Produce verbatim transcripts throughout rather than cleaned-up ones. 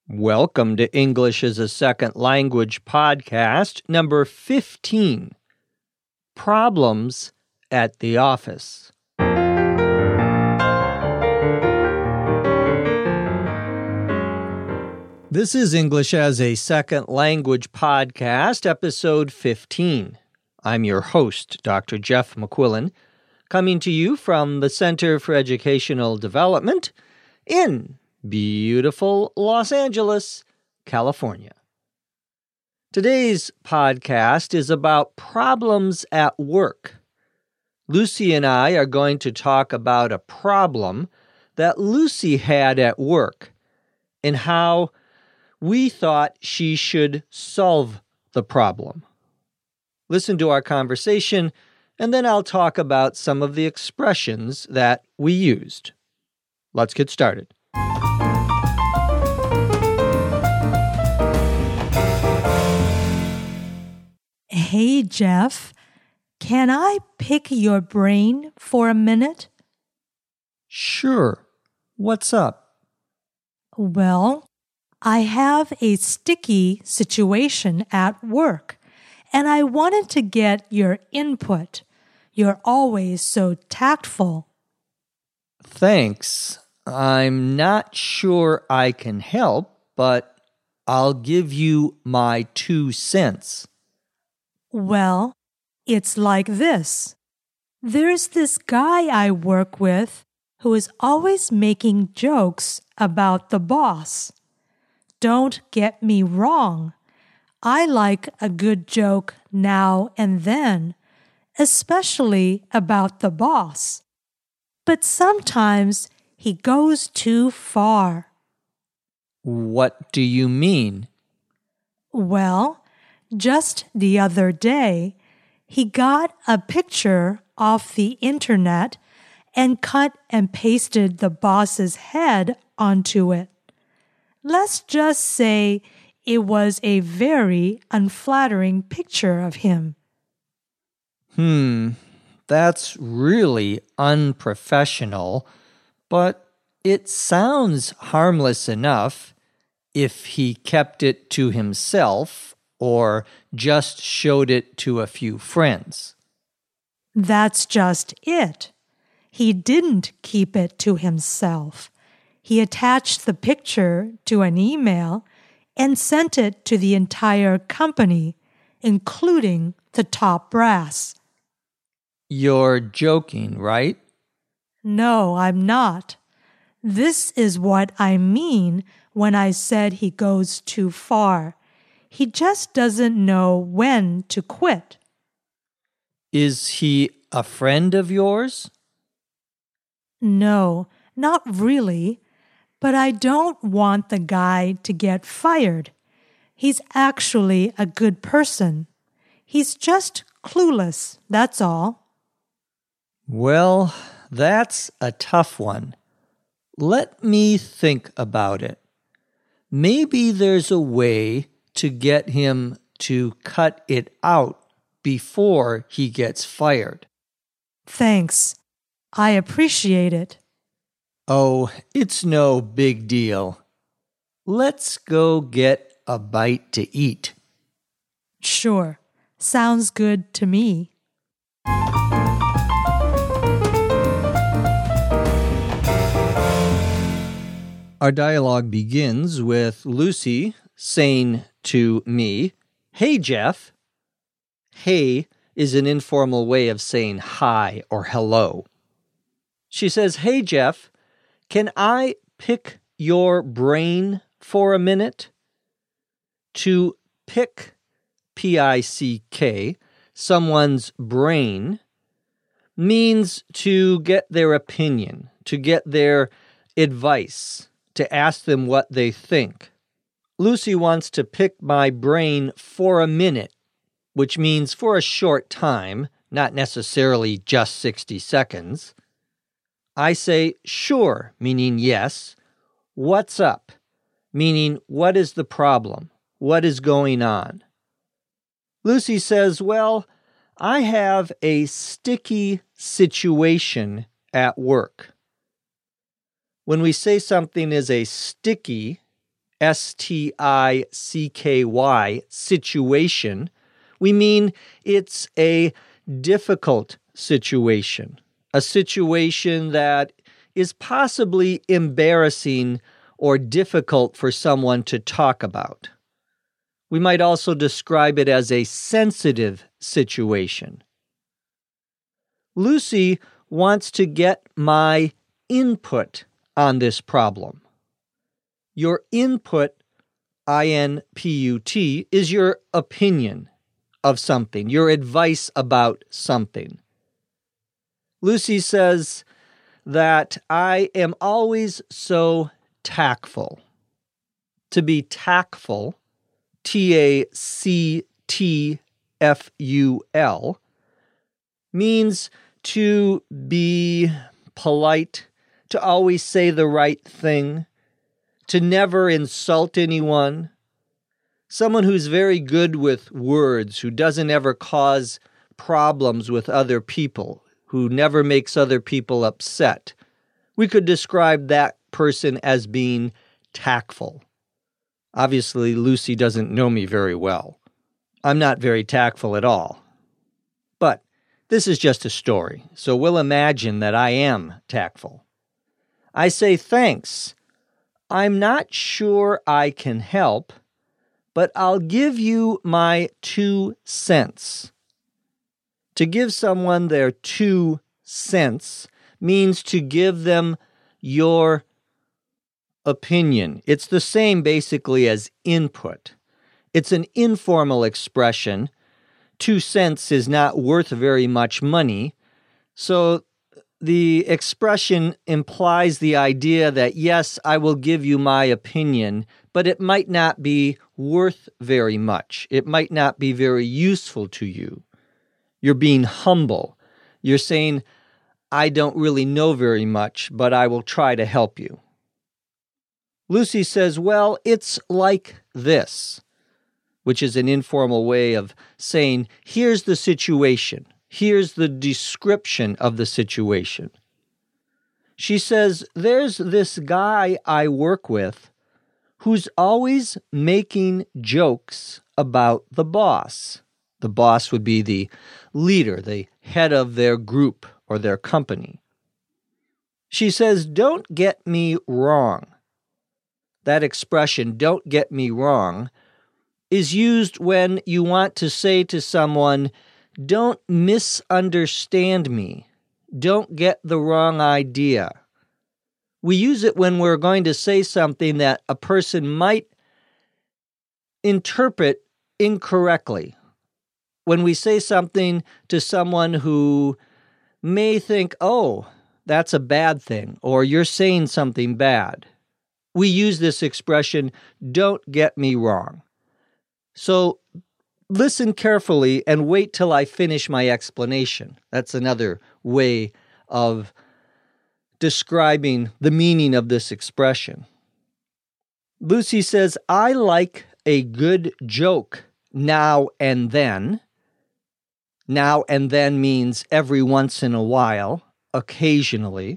Welcome to English as a Second Language podcast number fifteen, Problems at the Office. This is English as a Second Language podcast, episode fifteen. I'm your host, Doctor Jeff McQuillan, coming to you from the Center for Educational Development in beautiful Los Angeles, California. Today's podcast is about problems at work. Lucy and I are going to talk about a problem that Lucy had at work and how we thought she should solve the problem. Listen to our conversation, and then I'll talk about some of the expressions that we used. Let's get started. Hey, Jeff, can I pick your brain for a minute? Sure. What's up? Well, I have a sticky situation at work, and I wanted to get your input. You're always so tactful. Thanks. I'm not sure I can help, but I'll give you my two cents. Well, it's like this. There's this guy I work with who is always making jokes about the boss. Don't get me wrong. I like a good joke now and then, especially about the boss. But sometimes he goes too far. What do you mean? Well, just the other day, he got a picture off the internet and cut and pasted the boss's head onto it. Let's just say it was a very unflattering picture of him. Hmm, that's really unprofessional, but it sounds harmless enough if he kept it to himself or just showed it to a few friends. That's just it. He didn't keep it to himself. He attached the picture to an email and sent it to the entire company, including the top brass. You're joking, right? No, I'm not. This is what I mean when I said he goes too far. He just doesn't know when to quit. Is he a friend of yours? No, not really. But I don't want the guy to get fired. He's actually a good person. He's just clueless, that's all. Well, that's a tough one. Let me think about it. Maybe there's a way to get him to cut it out before he gets fired. Thanks. I appreciate it. Oh, it's no big deal. Let's go get a bite to eat. Sure. Sounds good to me. Our dialogue begins with Lucy saying to me, "Hey, Jeff." Hey is an informal way of saying hi or hello. She says, "Hey, Jeff, can I pick your brain for a minute?" To pick, P I C K, someone's brain means to get their opinion, to get their advice, to ask them what they think. Lucy wants to pick my brain for a minute, which means for a short time, not necessarily just sixty seconds. I say, sure, meaning yes. What's up? Meaning, what is the problem? What is going on? Lucy says, well, I have a sticky situation at work. When we say something is a sticky, S T I C K Y, situation, we mean it's a difficult situation, a situation that is possibly embarrassing or difficult for someone to talk about. We might also describe it as a sensitive situation. Lucy wants to get my input on this problem. Your input, I N P U T, is your opinion of something, your advice about something. Lucy says that I am always so tactful. To be tactful, T A C T F U L, means to be polite, to always say the right thing, to never insult anyone. Someone who's very good with words, who doesn't ever cause problems with other people, who never makes other people upset. We could describe that person as being tactful. Obviously, Lucy doesn't know me very well. I'm not very tactful at all. But this is just a story, so we'll imagine that I am tactful. I say, thanks. I'm not sure I can help, but I'll give you my two cents. To give someone their two cents means to give them your opinion. It's the same basically as input. It's an informal expression. Two cents is not worth very much money. So the expression implies the idea that, yes, I will give you my opinion, but it might not be worth very much. It might not be very useful to you. You're being humble. You're saying, I don't really know very much, but I will try to help you. Lucy says, well, it's like this, which is an informal way of saying, here's the situation. Here's the description of the situation. She says, there's this guy I work with who's always making jokes about the boss. The boss would be the leader, the head of their group or their company. She says, don't get me wrong. That expression, don't get me wrong, is used when you want to say to someone, don't misunderstand me. Don't get the wrong idea. We use it when we're going to say something that a person might interpret incorrectly. When we say something to someone who may think, oh, that's a bad thing, or you're saying something bad. We use this expression, don't get me wrong. So listen carefully and wait till I finish my explanation. That's another way of describing the meaning of this expression. Lucy says, I like a good joke now and then. Now and then means every once in a while, occasionally.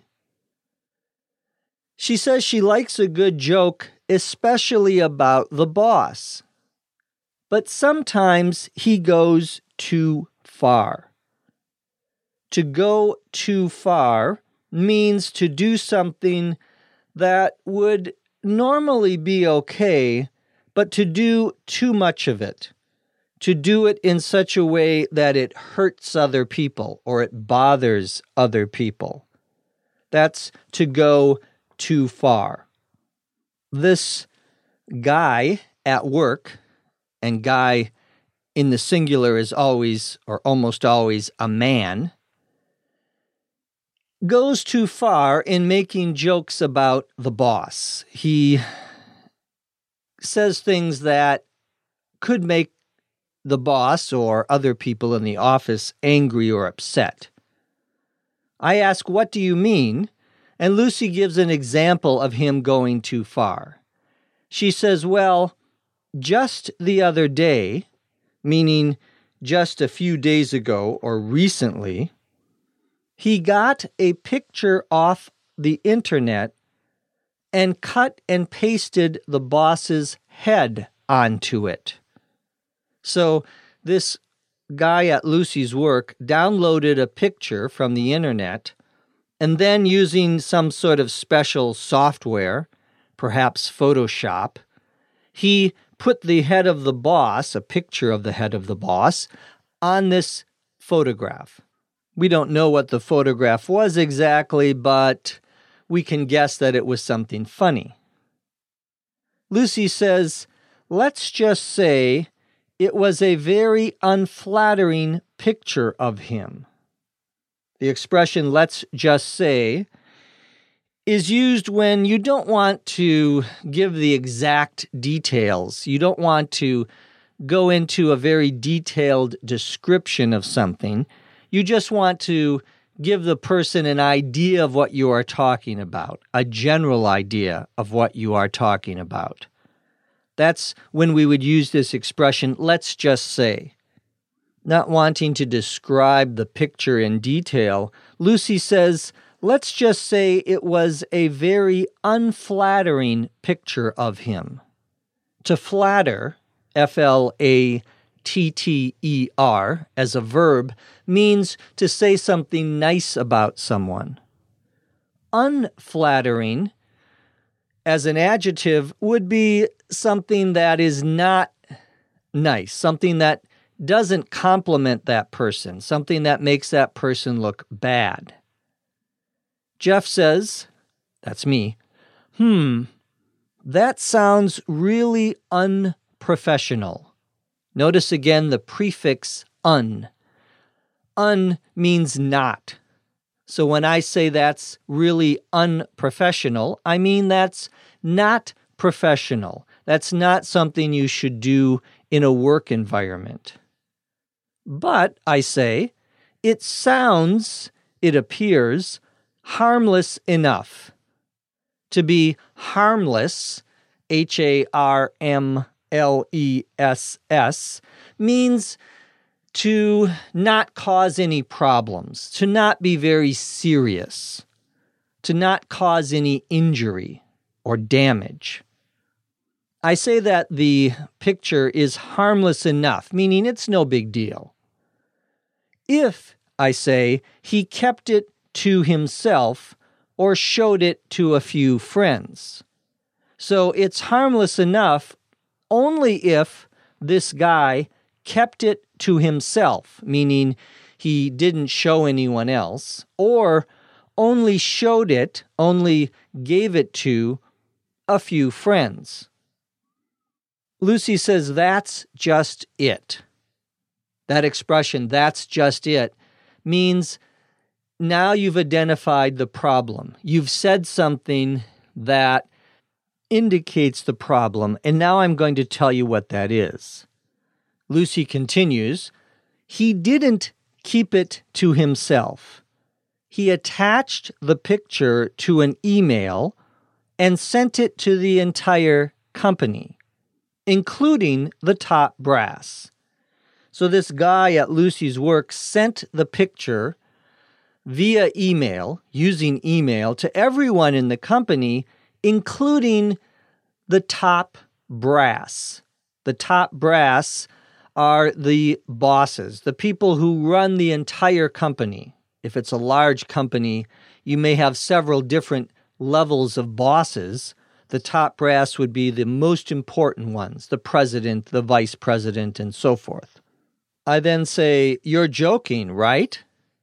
She says she likes a good joke, especially about the boss. But sometimes he goes too far. To go too far means to do something that would normally be okay, but to do too much of it. To do it in such a way that it hurts other people or it bothers other people. That's to go too far. This guy at work, and guy in the singular is always or almost always a man, goes too far in making jokes about the boss. He says things that could make the boss or other people in the office angry or upset. I ask, what do you mean? And Lucy gives an example of him going too far. She says, well, just the other day, meaning just a few days ago or recently, he got a picture off the internet and cut and pasted the boss's head onto it. So this guy at Lucy's work downloaded a picture from the internet, and then using some sort of special software, perhaps Photoshop, he put the head of the boss, a picture of the head of the boss, on this photograph. We don't know what the photograph was exactly, but we can guess that it was something funny. Lucy says, let's just say it was a very unflattering picture of him. The expression, let's just say, is used when you don't want to give the exact details. You don't want to go into a very detailed description of something. You just want to give the person an idea of what you are talking about, a general idea of what you are talking about. That's when we would use this expression, let's just say. Not wanting to describe the picture in detail, Lucy says, let's just say it was a very unflattering picture of him. To flatter, F L A T T E R, as a verb, means to say something nice about someone. Unflattering, as an adjective, would be something that is not nice, something that doesn't compliment that person, something that makes that person look bad. Jeff says, that's me, hmm, that sounds really unprofessional. Notice again the prefix un. Un means not. So when I say that's really unprofessional, I mean that's not professional. That's not something you should do in a work environment. But, I say, it sounds, it appears, harmless enough. To be harmless, H A R M L E S S, means to not cause any problems, to not be very serious, to not cause any injury or damage. I say that the picture is harmless enough, meaning it's no big deal. If, I say, he kept it to himself or showed it to a few friends. So it's harmless enough only if this guy kept it to himself, meaning he didn't show anyone else, or only showed it, only gave it to a few friends. Lucy says that's just it. That expression, that's just it, means now you've identified the problem. You've said something that indicates the problem, and now I'm going to tell you what that is. Lucy continues, he didn't keep it to himself. He attached the picture to an email and sent it to the entire company, including the top brass. So this guy at Lucy's work sent the picture via email, using email, to everyone in the company, including the top brass. The top brass are the bosses, the people who run the entire company. If it's a large company, you may have several different levels of bosses. The top brass would be the most important ones, the president, the vice president, and so forth. I then say, you're joking, right?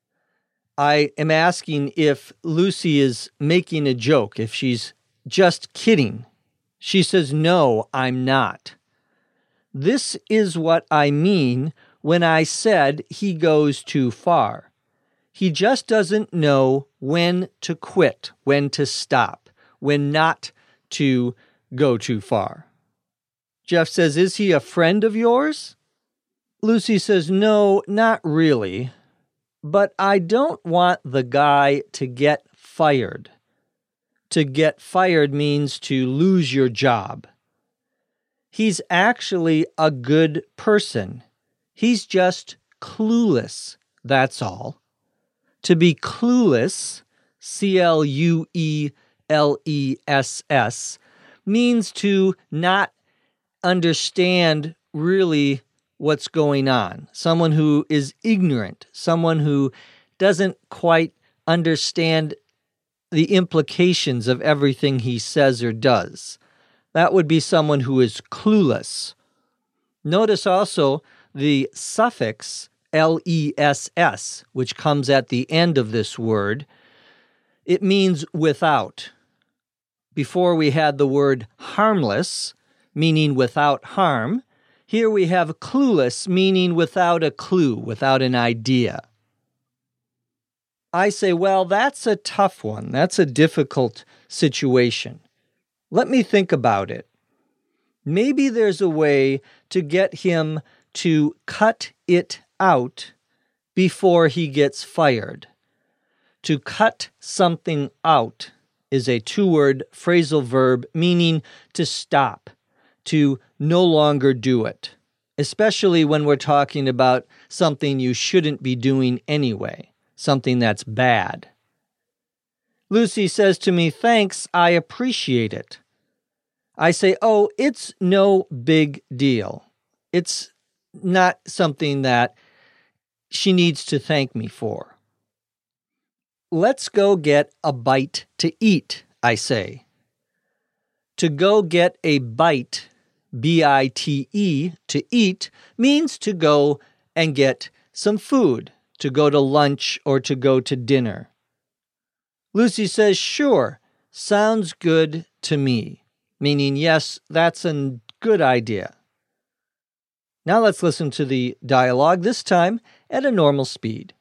I am asking if Lucy is making a joke, if she's just kidding. She says, no, I'm not. This is what I mean when I said he goes too far. He just doesn't know when to quit, when to stop, when not to go too far. Jeff says, is he a friend of yours? Lucy says, no, not really. But I don't want the guy to get fired. To get fired means to lose your job. He's actually a good person. He's just clueless, that's all. To be clueless, C L U E L E S S, means to not understand really what's going on. Someone who is ignorant, someone who doesn't quite understand the implications of everything he says or does. That would be someone who is clueless. Notice also the suffix L E S S, which comes at the end of this word. It means without. Before we had the word harmless, meaning without harm. Here we have clueless, meaning without a clue, without an idea. I say, well, that's a tough one. That's a difficult situation. Let me think about it. Maybe there's a way to get him to cut it out before he gets fired. To cut something out is a two-word phrasal verb meaning to stop, to no longer do it, especially when we're talking about something you shouldn't be doing anyway, something that's bad. Lucy says to me, "Thanks, I appreciate it." I say, "Oh, it's no big deal. It's not something that she needs to thank me for." "Let's go get a bite to eat," I say. To go get a bite, B I T E, to eat, means to go and get some food, to go to lunch or to go to dinner. Lucy says, "Sure, sounds good to me," meaning, yes, that's a good idea. Now let's listen to the dialogue, this time at a normal speed.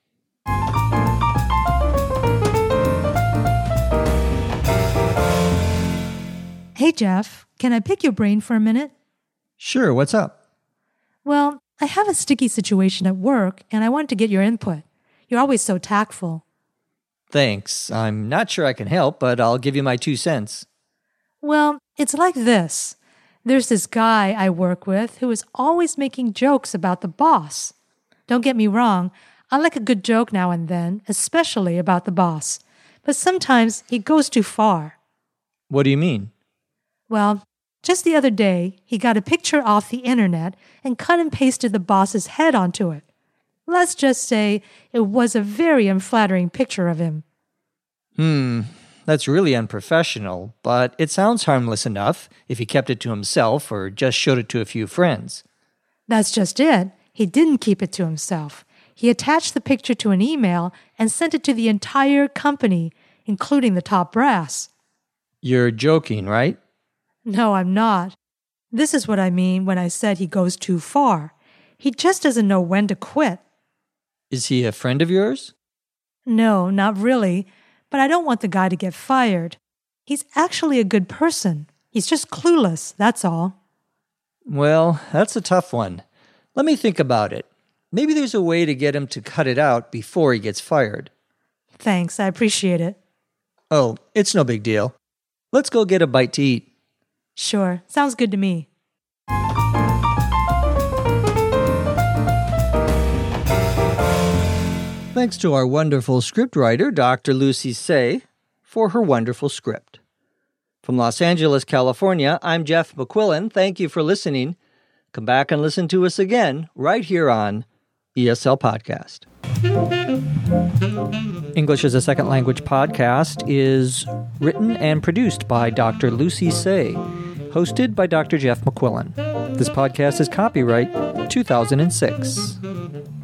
Hey, Jeff, can I pick your brain for a minute? Sure, what's up? Well, I have a sticky situation at work, and I want to get your input. You're always so tactful. Thanks. I'm not sure I can help, but I'll give you my two cents. Well, it's like this. There's this guy I work with who is always making jokes about the boss. Don't get me wrong, I like a good joke now and then, especially about the boss. But sometimes he goes too far. What do you mean? Well, just the other day, he got a picture off the internet and cut and pasted the boss's head onto it. Let's just say it was a very unflattering picture of him. Hmm, that's really unprofessional, but it sounds harmless enough if he kept it to himself or just showed it to a few friends. That's just it. He didn't keep it to himself. He attached the picture to an email and sent it to the entire company, including the top brass. You're joking, right? No, I'm not. This is what I mean when I said he goes too far. He just doesn't know when to quit. Is he a friend of yours? No, not really, but I don't want the guy to get fired. He's actually a good person. He's just clueless, that's all. Well, that's a tough one. Let me think about it. Maybe there's a way to get him to cut it out before he gets fired. Thanks, I appreciate it. Oh, it's no big deal. Let's go get a bite to eat. Sure, sounds good to me. Thanks to our wonderful scriptwriter, Doctor Lucy Tse, for her wonderful script. From Los Angeles, California, I'm Jeff McQuillan. Thank you for listening. Come back and listen to us again right here on E S L Podcast. English as a Second Language podcast is written and produced by Doctor Lucy Tse, hosted by Doctor Jeff McQuillan. This podcast is copyright two thousand six.